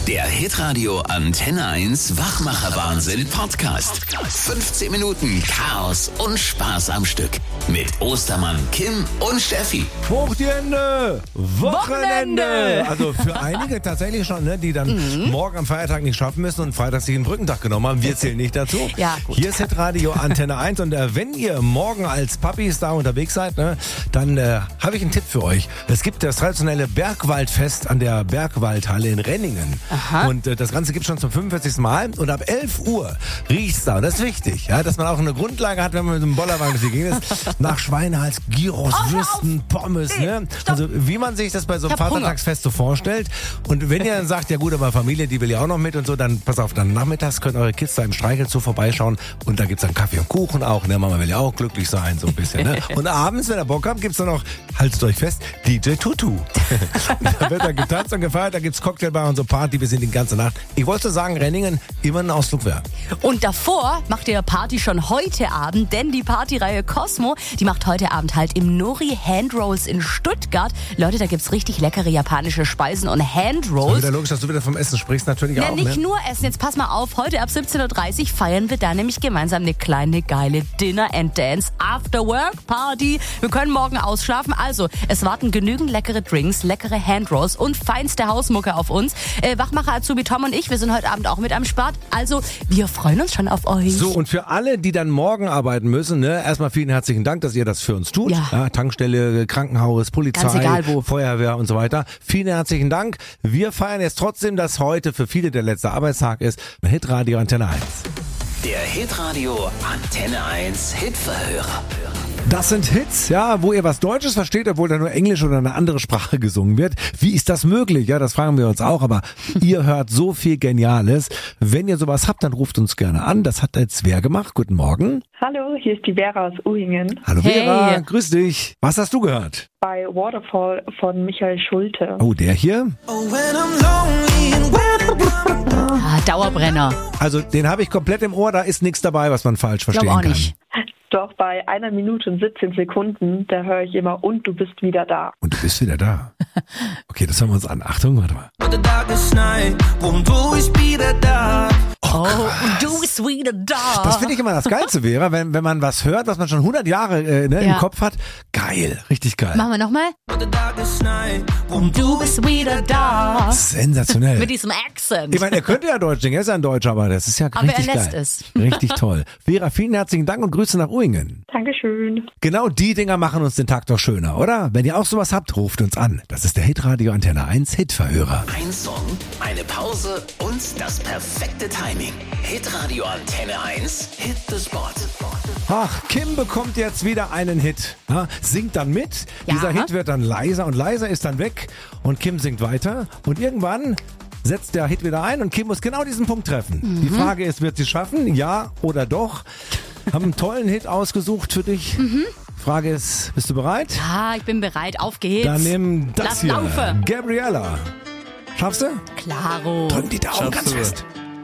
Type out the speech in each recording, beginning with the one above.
Der Hitradio Antenne 1 Wachmacher-Wahnsinn Podcast. 15 Minuten Chaos und Spaß am Stück. Mit Ostermann, Kim und Steffi. Hoch die Hände! Wochenende! Also für einige tatsächlich schon, ne, die dann morgen am Feiertag nicht schaffen müssen und freitags sich den Brückentag genommen haben. Wir zählen nicht dazu. Ja, gut. Hier ist Hitradio Antenne 1 und wenn ihr morgen als Papis da unterwegs seid, ne, dann habe ich einen Tipp für euch. Es gibt das traditionelle Bergwaldfest an der Bergwaldhalle in Renningen. Aha. Und das Ganze gibt es schon zum 45. Mal und ab 11 Uhr riecht's da. Und das ist wichtig, ja, dass man auch eine Grundlage hat, wenn man mit dem Bollerwagen durch die Gegend ist. Nach Schweinehals, Gyros, Würsten, Pommes, ne? Also wie man sich das bei so einem Vatertagsfest so vorstellt. Und wenn ihr dann sagt, ja gut, aber Familie, die will ja auch noch mit und so, dann pass auf, dann nachmittags können eure Kids da im Streichelzoo vorbeischauen und da gibt's dann Kaffee und Kuchen auch, ne? Mama will ja auch glücklich sein, so ein bisschen, ne? Und abends, wenn ihr Bock habt, gibt's dann noch, haltet euch fest, DJ Tutu. Da wird dann getanzt und gefeiert, da gibt's Cocktailbar und so Party bis in die ganze Nacht. Ich wollte sagen, Renningen immer ein Ausflug wert. Und davor macht ihr Party schon heute Abend, denn die Partyreihe Cosmo, die macht heute Abend halt im Nori Handrolls in Stuttgart. Leute, da gibt's richtig leckere japanische Speisen und Handrolls. Wieder logisch, dass du wieder vom Essen sprichst, natürlich auch. Nicht ne? nur Essen, jetzt pass mal auf, heute ab 17.30 Uhr feiern wir da nämlich gemeinsam eine kleine geile Dinner and Dance After Work Party. Wir können morgen ausschlafen, also es warten genügend leckere Drinks, leckere Handrolls und feinste Hausmucke auf uns. Wachmacher Azubi Tom und ich, wir sind heute Abend auch mit am Start, also wir freuen uns schon auf euch. So, und für alle, die dann morgen arbeiten müssen, ne, erstmal vielen herzlichen Dank, dass ihr das für uns tut. Ja. Tankstelle, Krankenhaus, Polizei, Ganz egal wo. Feuerwehr und so weiter. Vielen herzlichen Dank. Wir feiern jetzt trotzdem, dass heute für viele der letzte Arbeitstag ist. Hitradio Antenne 1. Der Hitradio Antenne 1 Hitverhörer. Das sind Hits, ja, wo ihr was Deutsches versteht, obwohl da nur Englisch oder eine andere Sprache gesungen wird. Wie ist das möglich? Ja, das fragen wir uns auch, aber ihr hört so viel Geniales. Wenn ihr sowas habt, dann ruft uns gerne an. Das hat jetzt wer gemacht. Guten Morgen. Hallo, hier ist die Vera aus Uhingen. Hallo Hey. Vera, grüß dich. Was hast du gehört? Bei Waterfall von Michael Schulte. Oh, der hier? Dauerbrenner. Also den habe ich komplett im Ohr, da ist nichts dabei, was man falsch verstehen Glaub auch kann. nicht. Doch bei 1 Minute und 17 Sekunden, da höre ich immer, und du bist wieder da. Und du bist wieder da. Okay, das hören wir uns an. Achtung, warte mal. Oh, du bist wieder da. Das finde ich immer das Geilste, Vera, wenn man was hört, was man schon 100 Jahre im Ja. Kopf hat. Geil, richtig geil. Machen wir nochmal. Du bist wieder da. Sensationell. Mit diesem Accent. Ich meine, er könnte ja Deutsch singen, er ist ja ein Deutscher, aber das ist ja Aber richtig er lässt geil. es. Richtig toll. Vera, vielen herzlichen Dank und Grüße nach Uhingen. Dankeschön. Genau die Dinger machen uns den Tag doch schöner, oder? Wenn ihr auch sowas habt, ruft uns an. Das ist der Hitradio Antenne 1 Hitverhörer. Ein Song, eine Pause und das perfekte Timing. Hitradio Antenne 1 Hit the Spot. Ach, Kim bekommt jetzt wieder einen Hit. Ja, singt dann mit. Ja. Dieser Hit wird dann leiser und leiser ist dann weg. Und Kim singt weiter. Und irgendwann setzt der Hit wieder ein und Kim muss genau diesen Punkt treffen. Die Frage ist, wird sie schaffen? Ja oder doch? Haben einen tollen Hit ausgesucht für dich. Frage ist, bist du bereit? Ja, ich bin bereit. Auf geht's. Dann nimm das Lass hier. laufen. Gabriella. Schaffst du? Klaro. Drück die Daumen ganz fest.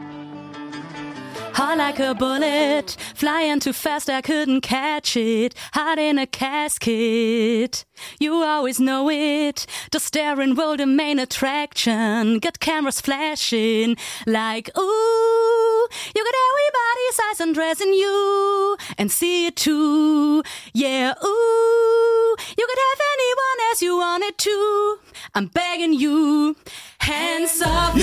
Hot like a bullet, flying too fast I couldn't catch it, hot in a casket. You always know it, the steering wheel the main attraction, got cameras flashing like ooh, you got everybody's eyes undressing you, and see it too, yeah ooh, you could have anyone as you wanted to, I'm begging you, hands up,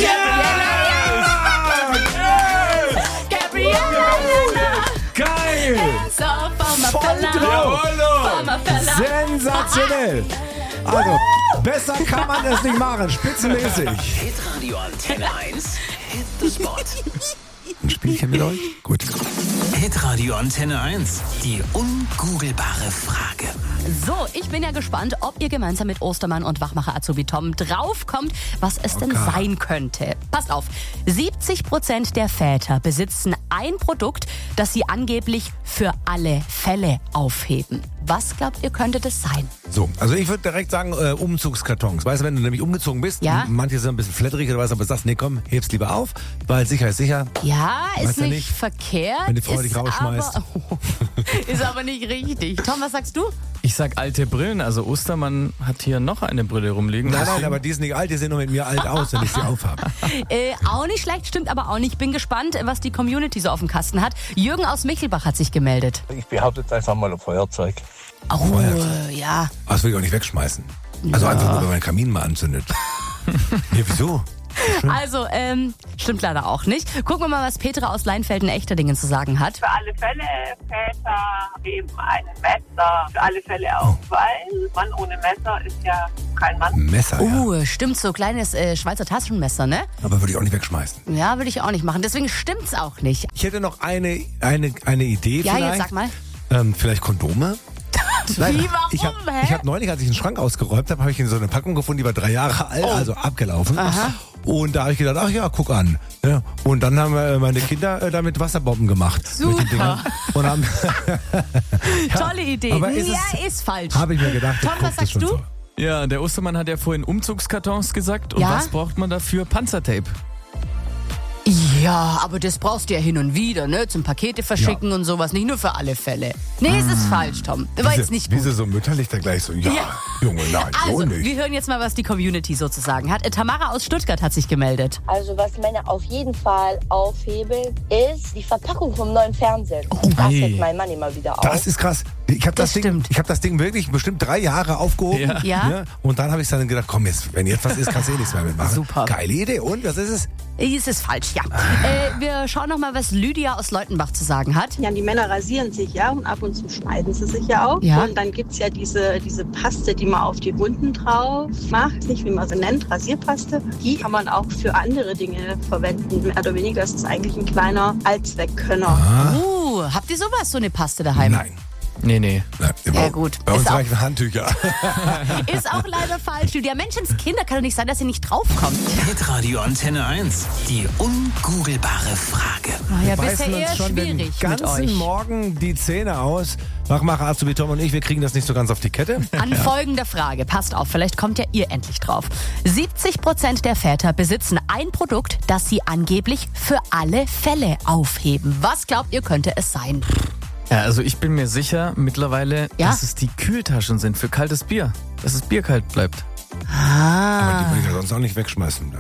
Geil! Voll drauf! Sensationell! Also, besser kann man es nicht machen. Spitzenmäßig. Hitradio Antenne 1 Hit the Spot. Ein Spielchen mit euch? Gut. Hitradio Antenne 1. Die ungoogelbare Frage. So, ich bin ja gespannt, ob ihr gemeinsam mit Ostermann und Wachmacher Azubi Tom draufkommt, was es denn sein könnte. Passt auf, 70% der Väter besitzen ein Produkt, das sie angeblich für alle Fälle aufheben. Was glaubt ihr, könnte das sein? So, also ich würde direkt sagen, Umzugskartons. Weißt du, wenn du nämlich umgezogen bist, Ja. manche sind ein bisschen fletterig oder was, aber sagst, nee komm, heb's lieber auf, weil sicher ist sicher. Ja, ist Weißt du nicht nicht, verkehrt. wenn die Frau dich rausschmeißt. Ist aber nicht richtig. Tom, was sagst du? Ich sag alte Brillen, also Ostermann hat hier noch eine Brille rumliegen. Nein, aber die ist nicht alt, die sehen nur mit mir alt aus, wenn ich sie aufhabe. Auch nicht schlecht, stimmt aber auch nicht. Bin gespannt, was die Community so auf dem Kasten hat. Jürgen aus Michelbach hat sich gemeldet. Ich behaupte jetzt einfach mal ein Feuerzeug. Oh, Feuerzeug. ja. Aber das will ich auch nicht wegschmeißen. Also einfach nur, wenn man den Kamin mal anzündet. Ja, wieso? Also, stimmt leider auch nicht. Gucken wir mal, was Petra aus Leinfelden-Echterdingen zu sagen hat. Für alle Fälle Väter eben ein Messer. Für alle Fälle auch, weil Mann ohne Messer ist ja kein Mann. Messer, ja. Stimmt, so kleines Schweizer Taschenmesser, ne? Aber würde ich auch nicht wegschmeißen. Ja, würde ich auch nicht machen. Deswegen stimmt's auch nicht. Ich hätte noch eine Idee Ja, vielleicht. jetzt sag mal. Vielleicht Kondome? Warum, ich hab neulich, als ich einen Schrank ausgeräumt habe, habe ich so eine Packung gefunden, die war 3 Jahre alt, also abgelaufen. Aha. Und da habe ich gedacht, ach ja, guck an. Ja, und dann haben meine Kinder damit Wasserbomben gemacht. Super. Mit den Dingern. Und haben Tolle Idee. aber Ist falsch. Habe ich mir gedacht. Tom, was sagst du? Ja, der Ostermann hat ja vorhin Umzugskartons gesagt. Und Ja? was braucht man dafür? Panzertape. Ja, aber das brauchst du ja hin und wieder, ne? Zum Pakete verschicken und sowas. Nicht nur für alle Fälle. Nee, es ist falsch, Tom. War jetzt nicht gut. Wieso so mütterlich da gleich so, ja, Junge, nein, so Also, nicht. wir hören jetzt mal, was die Community sozusagen hat. Tamara aus Stuttgart hat sich gemeldet. Also was Männer auf jeden Fall aufheben, ist die Verpackung vom neuen Fernseher. Das Ei. hebt mein Mann immer wieder auf. Das ist krass. Ich habe das Ding wirklich bestimmt 3 Jahre aufgehoben. Ja. Ne? Und dann habe ich dann gedacht, komm jetzt, wenn jetzt was ist, kannst du eh nichts mehr mitmachen. Super. Geile Idee. Und was ist es? Es ist falsch, ja. Wir schauen noch mal, was Lydia aus Leutenbach zu sagen hat. Ja, die Männer rasieren sich ja und ab und zu schneiden sie sich ja auch. Ja. Und dann gibt's ja diese Paste, die man auf die Wunden drauf macht, nicht wie man sie nennt, Rasierpaste. Die kann man auch für andere Dinge verwenden, mehr oder weniger. Das ist eigentlich ein kleiner Allzweckkönner. Habt ihr sowas, so eine Paste daheim? Nein. Nee. Ja, gut. Bei uns Ist auch- reichen Handtücher. Ist auch leider falsch, Lydia. Menschenskinder, kann doch nicht sein, dass ihr nicht draufkommt. Hitradio Antenne 1. Die ungoogelbare Frage. Ja, Wir bisher beißen eher uns schon den schwierig mit ganzen euch. Morgen die Zähne aus. Wachmacher Azubi Tom und ich, wir kriegen das nicht so ganz auf die Kette. An folgender Frage, passt auf, vielleicht kommt ja ihr endlich drauf. 70% der Väter besitzen ein Produkt, das sie angeblich für alle Fälle aufheben. Was glaubt ihr, könnte es sein? Ja, also ich bin mir sicher mittlerweile, Ja? dass es die Kühltaschen sind für kaltes Bier. Dass das Bier kalt bleibt. Aber die würde ich ja sonst auch nicht wegschmeißen.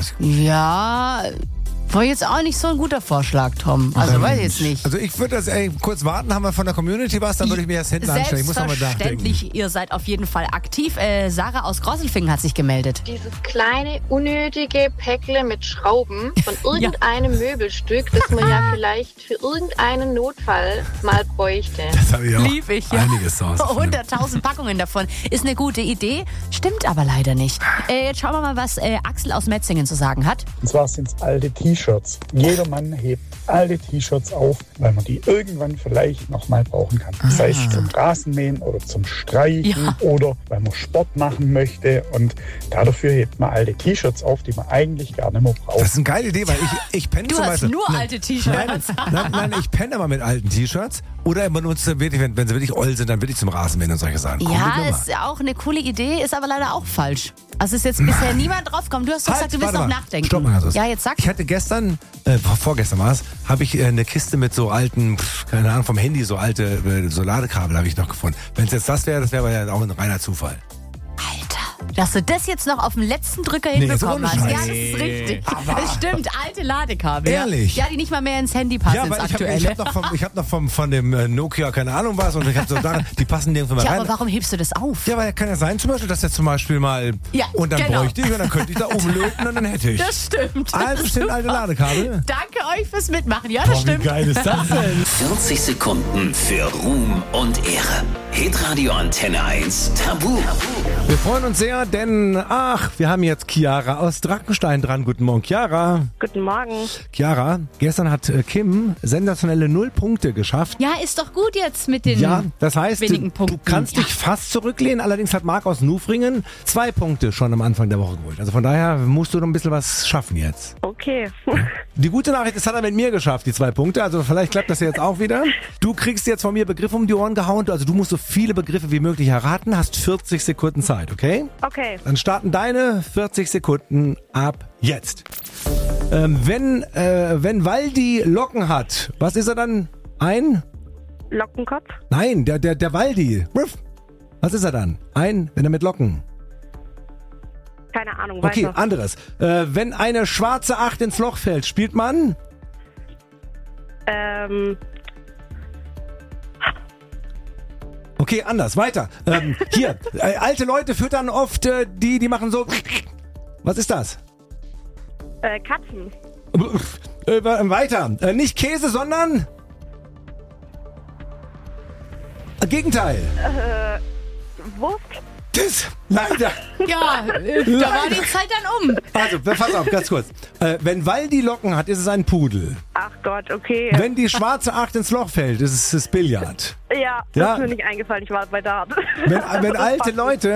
Ja, war jetzt auch nicht so ein guter Vorschlag, Tom. Also weiß ich jetzt nicht. Also ich würde das kurz warten, haben wir von der Community was, dann würde ich mir das hinten anstellen. Ich muss noch mal nachdenken. Selbstverständlich, ihr seid auf jeden Fall aktiv. Sarah aus Grosselfingen hat sich gemeldet. Dieses kleine, unnötige Päckle mit Schrauben von irgendeinem Möbelstück, das man ja vielleicht für irgendeinen Notfall mal bräuchte. Das habe ich auch Lieb ich, ja. einiges zu Hause. 100.000 Packungen davon. Ist eine gute Idee, stimmt aber leider nicht. Jetzt schauen wir mal, was Axel aus Metzingen zu sagen hat. Und zwar sind es alte T-Shirts. Jeder Mann hebt alte T-Shirts auf, weil man die irgendwann vielleicht nochmal brauchen kann. Sei es zum Rasenmähen oder zum Streichen oder weil man Sport machen möchte. Und dafür hebt man alte T-Shirts auf, die man eigentlich gar nicht mehr braucht. Das ist eine geile Idee, weil ich penne Du zum hast Beispiel... nur alte T-Shirts. Nein, ich penne aber mit alten T-Shirts. Oder benutze wirklich, wenn sie wirklich oll sind, dann wirklich zum Rasenmähen und solche Sachen. Coole Ja, Nummer. ist auch eine coole Idee, ist aber leider auch falsch. Also ist jetzt bisher niemand draufgekommen. Du hast doch gesagt, du willst warte noch mal. nachdenken. Stopp mal ganz kurz. Ja, jetzt sag. Ich hatte gestern, vorgestern war es, habe ich eine Kiste mit so alten, keine Ahnung, vom Handy, so alte so Ladekabel habe ich noch gefunden. Wenn es jetzt das wäre aber ja auch ein reiner Zufall. Alter, dass du das jetzt noch auf dem letzten Drücker Nee, hinbekommen so hast. ohne Ja, Scheiß. das ist richtig. Das stimmt, alte Ladekabel. Ehrlich? Ja, die nicht mal mehr ins Handy passen, ins weil aktuelle. ich hab noch von dem Nokia keine Ahnung was und ich habe so daran, die passen nirgendwo mehr Ja, rein. aber warum hebst du das auf? Ja, weil kann ja sein zum Beispiel, dass der zum Beispiel mal Ja, und dann genau. bräuchte ich und dann könnte ich da umlöten und dann hätte ich. Das stimmt. Also stehen alte Ladekabel. Danke euch fürs Mitmachen. Ja, das Boah, wie stimmt. geil ist das denn? 40 Sekunden für Ruhm und Ehre. Hitradio Antenne 1 Tabu. Wir freuen uns sehr, denn wir haben jetzt Chiara aus Drachenstein dran. Guten Morgen, Chiara. Guten Morgen. Chiara, gestern hat Kim sensationelle 0 Punkte geschafft. Ja, ist doch gut jetzt mit den Ja, das heißt, wenigen du Punkten. kannst dich fast zurücklehnen. Allerdings hat Marc aus Nufringen 2 Punkte schon am Anfang der Woche geholt. Also von daher musst du noch ein bisschen was schaffen jetzt. Okay. Die gute Nachricht, das hat er mit mir geschafft, die 2 Punkte. Also vielleicht klappt das ja jetzt auch wieder. Du kriegst jetzt von mir Begriffe um die Ohren gehauen. Also du musst so viele Begriffe wie möglich erraten. Hast 40 Sekunden Zeit, okay? Okay. Dann starten deine 40 Sekunden ab jetzt. Wenn Waldi Locken hat, was ist er dann? Ein? Lockenkopf? Nein, der Waldi. Was ist er dann? Wenn er mit Locken. Keine Ahnung, Okay, weiter. anderes. Wenn eine schwarze 8 ins Loch fällt, spielt man? Okay, anders. Weiter. Hier, alte Leute füttern oft, die machen so... Was ist das? Katzen. Weiter. Nicht Käse, sondern... Gegenteil. Wurst? Das, leider. Ja, da war die Zeit dann um. Also, pass auf, ganz kurz. Wenn Waldi Locken hat, ist es ein Pudel. Ach Gott, okay. Wenn die schwarze 8 ins Loch fällt, ist es das Billard. Ja, das ist mir nicht eingefallen, ich war bei Dart. Wenn alte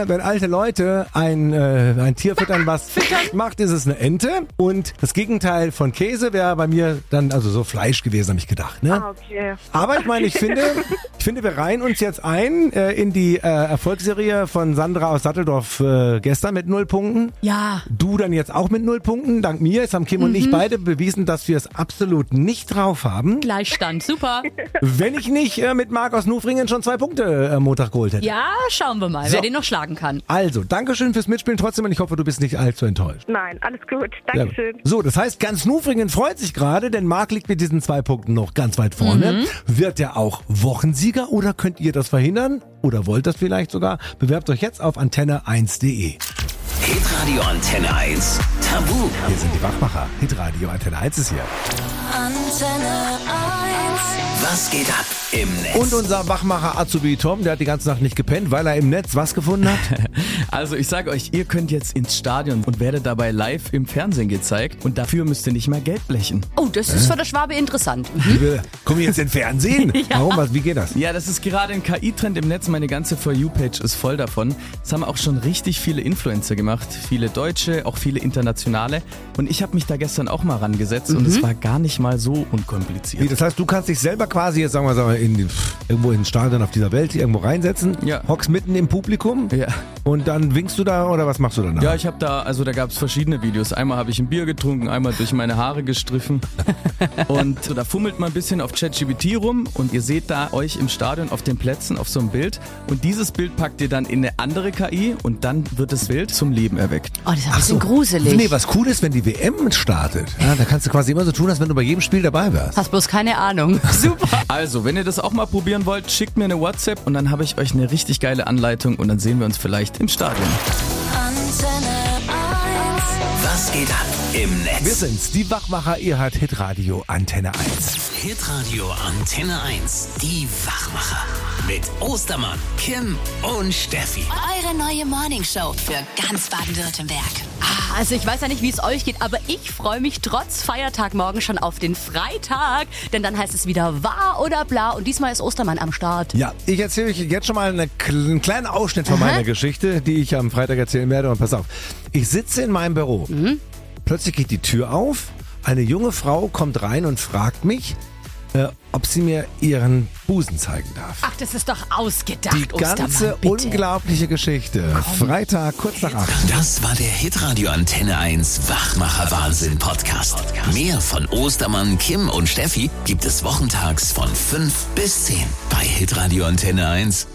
Leute ein Tier füttern, was macht, ist es eine Ente. Und das Gegenteil von Käse wäre bei mir dann also so Fleisch gewesen, habe ich gedacht. Ne? Ah, okay. Aber ich meine, ich finde, wir reihen uns jetzt ein in die Erfolgsserie von Sandra aus Satteldorf gestern mit 0 Punkten. Ja. Du dann jetzt auch mit 0 Punkten. Dank mir. Jetzt haben Kim und ich beide bewiesen, dass wir es absolut nicht drauf haben. Gleichstand, super. Wenn ich nicht mit Marc aus Nufringen schon 2 Punkte am Montag geholt hätte. Ja, schauen wir mal, wer den noch schlagen kann. Also, Dankeschön fürs Mitspielen trotzdem und ich hoffe, du bist nicht allzu enttäuscht. Nein, alles gut. Dankeschön. So, das heißt, ganz Nufringen freut sich gerade, denn Marc liegt mit diesen 2 Punkten noch ganz weit vorne. Wird er auch Wochensieger oder könnt ihr das verhindern? Oder wollt das vielleicht sogar? Bewerbt euch jetzt auf antenne1.de. Hitradio Antenne 1 Tabu. Hier sind die Wachmacher. Hitradio Antenne 1 ist hier. Antenne 1. Was geht ab im Netz? Und unser Wachmacher Azubi Tom, der hat die ganze Nacht nicht gepennt, weil er im Netz was gefunden hat? Also ich sage euch, ihr könnt jetzt ins Stadion und werdet dabei live im Fernsehen gezeigt und dafür müsst ihr nicht mal Geld blechen. Oh, das ist für der Schwabe interessant. Kommen wir jetzt in Fernsehen? Ja. Warum? Wie geht das? Ja, das ist gerade ein KI-Trend im Netz. Meine ganze For You-Page ist voll davon. Das haben auch schon richtig viele Influencer gemacht. Viele Deutsche, auch viele internationale. Und ich habe mich da gestern auch mal rangesetzt und es war gar nicht mal so unkompliziert. Das heißt, du kannst dich selber quasi jetzt, sagen wir mal, irgendwo in ein Stadion auf dieser Welt irgendwo reinsetzen, hockst mitten im Publikum und dann winkst du da oder was machst du danach? Ja, ich habe da gab es verschiedene Videos. Einmal habe ich ein Bier getrunken, einmal durch meine Haare gestriffen und so, da fummelt man ein bisschen auf ChatGPT rum und ihr seht da euch im Stadion auf den Plätzen auf so einem Bild und dieses Bild packt ihr dann in eine andere KI und dann wird das Bild zum Leben erweckt. Oh, das ist ein bisschen gruselig. Nee, was cool ist, wenn die WM startet, ja, da kannst du quasi immer so tun, als wenn du bei jedem Spiel dabei wärst. Hast bloß keine Ahnung. Super. Also, wenn ihr das auch mal probieren wollt, schickt mir eine WhatsApp und dann habe ich euch eine richtig geile Anleitung und dann sehen wir uns vielleicht im Stadion. Antenne 1. Was geht ab im Netz? Wir sind's, die Wachmacher, ihr hört Hitradio Antenne 1. Hitradio Antenne 1, die Wachmacher. Mit Ostermann, Kim und Steffi. Eure neue Morningshow für ganz Baden-Württemberg. Also ich weiß ja nicht, wie es euch geht, aber ich freue mich trotz Feiertag morgen schon auf den Freitag, denn dann heißt es wieder wahr oder bla und diesmal ist Ostermann am Start. Ja, ich erzähle euch jetzt schon mal einen kleinen Ausschnitt von meiner Geschichte, die ich am Freitag erzählen werde und pass auf. Ich sitze in meinem Büro, plötzlich geht die Tür auf, eine junge Frau kommt rein und fragt mich, ob sie mir ihren Busen zeigen darf. Ach, das ist doch ausgedacht, Die ganze unglaubliche Geschichte. Freitag, kurz nach 8. Das war der Hitradio Antenne 1 Wachmacher Wahnsinn Podcast. Mehr von Ostermann, Kim und Steffi gibt es wochentags von 5 bis 10 bei Hitradio Antenne 1.